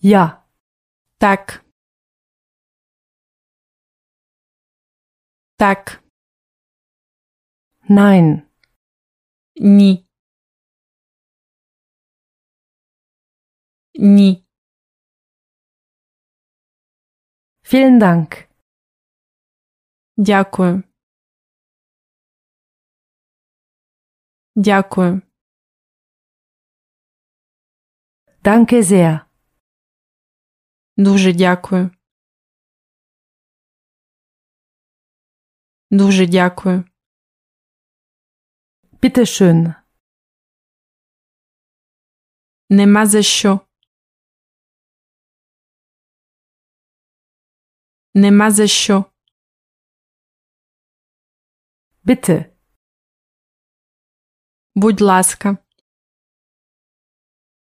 Ja. Так. Так. Nein. Ні. Ні. Vielen Dank. Дякую. Дякую. Danke sehr. Дуже дякую. Дуже дякую. Bitte schön. Нема за що. Нема за що. Bitte. Будь ласка.